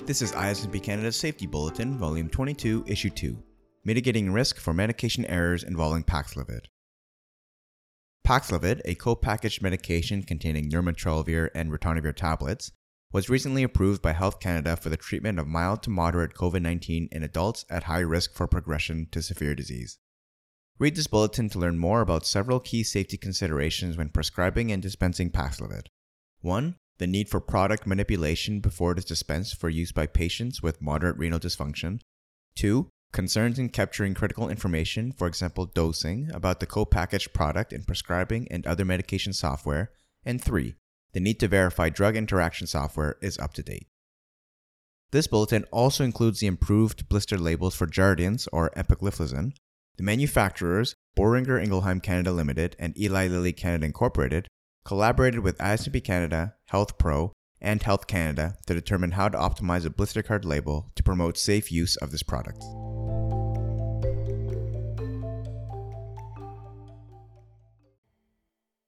This is ISNP Canada's Safety Bulletin, Volume 22, Issue 2, Mitigating Risk for Medication Errors Involving Paxlovid. Paxlovid, a co-packaged medication containing nirmatrelvir and ritonavir tablets, was recently approved by Health Canada for the treatment of mild to moderate COVID-19 in adults at high risk for progression to severe disease. Read this bulletin to learn more about several key safety considerations when prescribing and dispensing Paxlovid. 1. The need for product manipulation before it is dispensed for use by patients with moderate renal dysfunction. 2. Concerns in capturing critical information, for example dosing, about the co-packaged product in prescribing and other medication software. And 3. The need to verify drug interaction software is up to date. This bulletin also includes the improved blister labels for Jardiance or epagliflozin. The manufacturers, Boehringer Ingelheim Canada Limited and Eli Lilly Canada Incorporated, collaborated with ISNP Canada, Health Pro, and Health Canada to determine how to optimize a blister card label to promote safe use of this product.